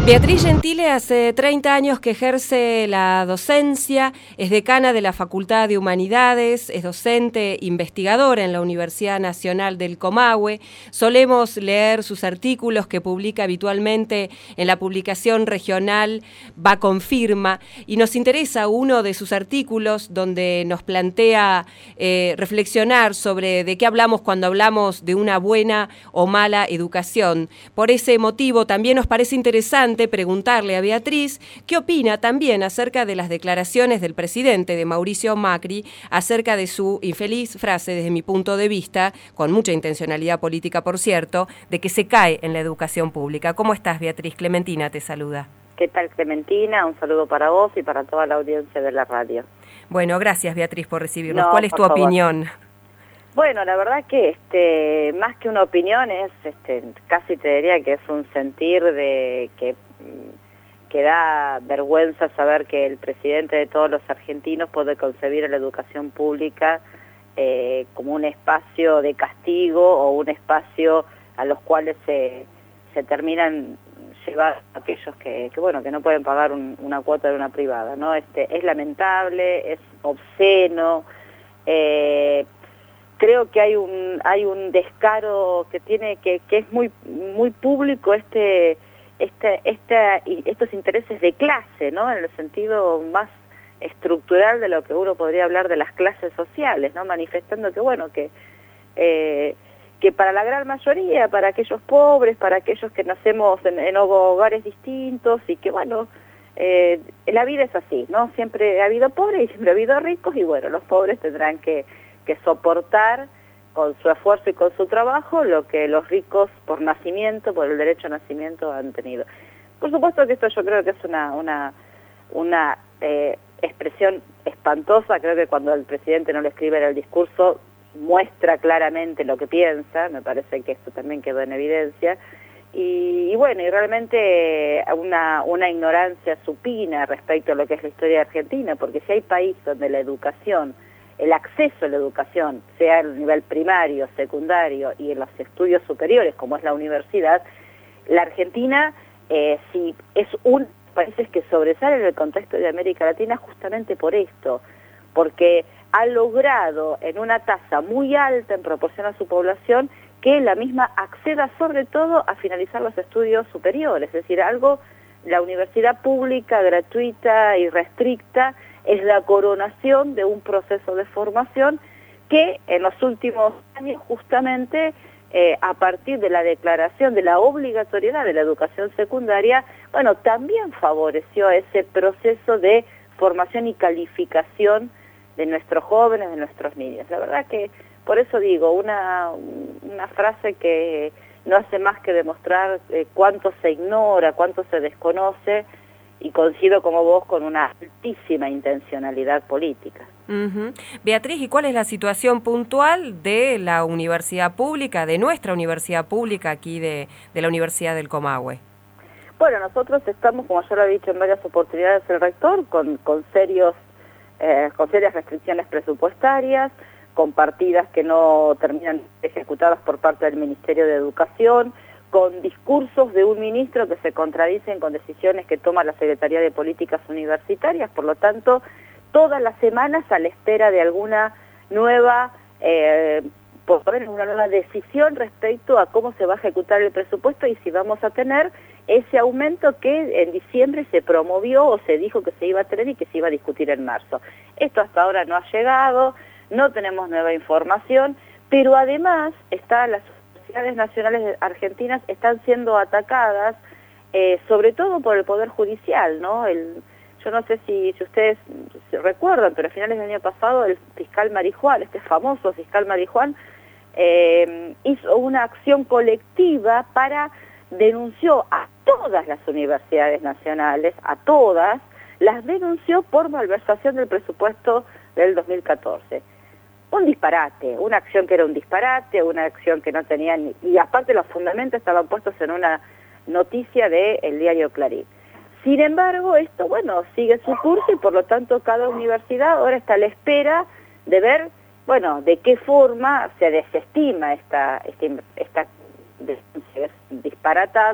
Beatriz Gentile hace 30 años que ejerce la docencia, es decana de la Facultad de Humanidades, es docente investigadora en la Universidad Nacional del Comahue. Solemos leer sus artículos que publica habitualmente en la publicación regional Va Confirma, y nos interesa uno de sus artículos donde nos plantea reflexionar sobre de qué hablamos cuando hablamos de una buena o mala educación. Por ese motivo también nos parece interesante preguntarle a Beatriz qué opina también acerca de las declaraciones del presidente de Mauricio Macri acerca de su infeliz frase, desde mi punto de vista, con mucha intencionalidad política por cierto, de que se cae en la educación pública. ¿Cómo estás, Beatriz? Clementina te saluda. ¿Qué tal, Clementina? Un saludo para vos y para toda la audiencia de la radio. Bueno, gracias, Beatriz, por recibirnos. ¿Cuál es tu opinión? Bueno, la verdad que más que una opinión es, casi te diría que es un sentir de que da vergüenza saber que el presidente de todos los argentinos puede concebir a la educación pública como un espacio de castigo o un espacio a los cuales se terminan llevar aquellos que no pueden pagar una cuota de una privada, ¿no? Es lamentable, es obsceno. Creo que hay un descaro que es muy público estos intereses de clase, ¿no? En el sentido más estructural de lo que uno podría hablar de las clases sociales, ¿no? Manifestando que para la gran mayoría, para aquellos pobres, para aquellos que nacemos en hogares distintos y que la vida es así, ¿no? Siempre ha habido pobres y siempre ha habido ricos y los pobres tendrán que soportar con su esfuerzo y con su trabajo lo que los ricos por nacimiento, por el derecho a nacimiento han tenido. Por supuesto que esto yo creo que es una expresión espantosa. Creo que cuando el presidente no lo escribe en el discurso muestra claramente lo que piensa. Me parece que esto también quedó en evidencia. Y realmente una ignorancia supina respecto a lo que es la historia de Argentina, porque si hay país donde la educación, el acceso a la educación, sea en el nivel primario, secundario y en los estudios superiores, como es la universidad, la Argentina sí es un país que sobresale en el contexto de América Latina justamente por esto, porque ha logrado en una tasa muy alta en proporción a su población que la misma acceda sobre todo a finalizar los estudios superiores, es decir, la universidad pública, gratuita y restricta, es la coronación de un proceso de formación que en los últimos años justamente a partir de la declaración de la obligatoriedad de la educación secundaria, también favoreció ese proceso de formación y calificación de nuestros jóvenes, de nuestros niños. La verdad que por eso digo, una frase que no hace más que demostrar cuánto se ignora, cuánto se desconoce, y coincido como vos con una altísima intencionalidad política. Beatriz, ¿y cuál es la situación puntual de la universidad pública, de nuestra universidad pública aquí de la Universidad del Comahue? Bueno, nosotros estamos, como ya lo he dicho en varias oportunidades el rector, con serias restricciones presupuestarias, con partidas que no terminan ejecutadas por parte del Ministerio de Educación, con discursos de un ministro que se contradicen con decisiones que toma la Secretaría de Políticas Universitarias. Por lo tanto, todas las semanas a la espera de alguna nueva decisión respecto a cómo se va a ejecutar el presupuesto y si vamos a tener ese aumento que en diciembre se promovió o se dijo que se iba a tener y que se iba a discutir en marzo. Esto hasta ahora no ha llegado, no tenemos nueva información, pero además las universidades nacionales argentinas están siendo atacadas, sobre todo por el Poder Judicial, ¿no? Yo no sé si ustedes se recuerdan, pero a finales del año pasado el fiscal Marijuán, este famoso fiscal Marijuán, hizo una acción colectiva denunció a todas las universidades nacionales, a todas, las denunció por malversación del presupuesto del 2014. Un disparate, una acción que era un disparate, una acción que no tenía y aparte los fundamentos estaban puestos en una noticia del diario Clarín. Sin embargo, esto, sigue su curso y por lo tanto cada universidad ahora está a la espera de ver, de qué forma se desestima esta disparatada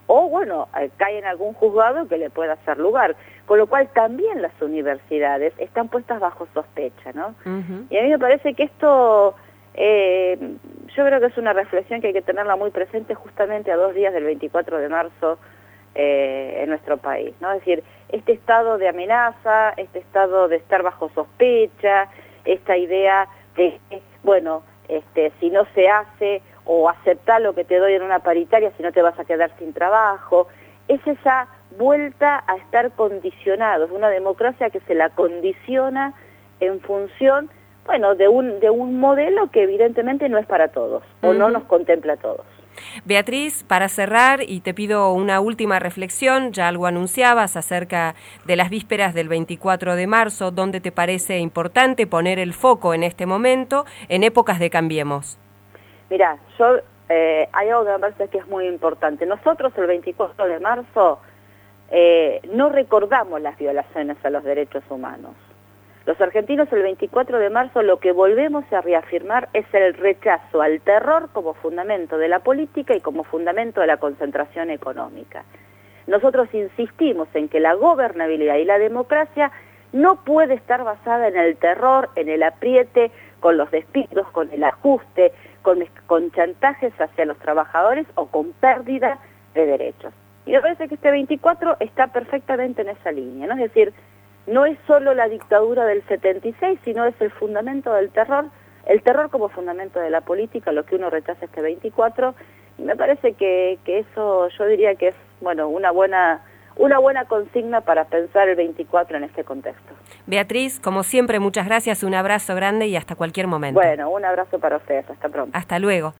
o bueno, cae en algún juzgado que le pueda hacer lugar, con lo cual también las universidades están puestas bajo sospecha, ¿no? Y a mí me parece que esto, yo creo que es una reflexión que hay que tenerla muy presente justamente a 2 días del 24 de marzo en nuestro país, ¿no? Es decir, este estado de amenaza, este estado de estar bajo sospecha, esta idea de que, bueno, si no se hace o aceptar lo que te doy en una paritaria, si no te vas a quedar sin trabajo, es esa vuelta a estar condicionados, una democracia que se la condiciona en función, bueno, de un modelo que evidentemente no es para todos, o no nos contempla a todos. Beatriz, para cerrar, y te pido una última reflexión, ya algo anunciabas acerca de las vísperas del 24 de marzo, ¿dónde te parece importante poner el foco en este momento, en épocas de Cambiemos? Mirá, hay algo que me parece que es muy importante. Nosotros el 24 de marzo no recordamos las violaciones a los derechos humanos. Los argentinos el 24 de marzo lo que volvemos a reafirmar es el rechazo al terror como fundamento de la política y como fundamento de la concentración económica. Nosotros insistimos en que la gobernabilidad y la democracia no puede estar basada en el terror, en el apriete, con los despidos, con el ajuste, con chantajes hacia los trabajadores o con pérdida de derechos. Y me parece que este 24 está perfectamente en esa línea, ¿no? Es decir, no es solo la dictadura del 76, sino es el fundamento del terror, el terror como fundamento de la política, lo que uno rechaza este 24, y me parece que eso yo diría que es, bueno, una buena consigna para pensar el 24 en este contexto. Beatriz, como siempre, muchas gracias, un abrazo grande y hasta cualquier momento. Bueno, un abrazo para ustedes, hasta pronto. Hasta luego.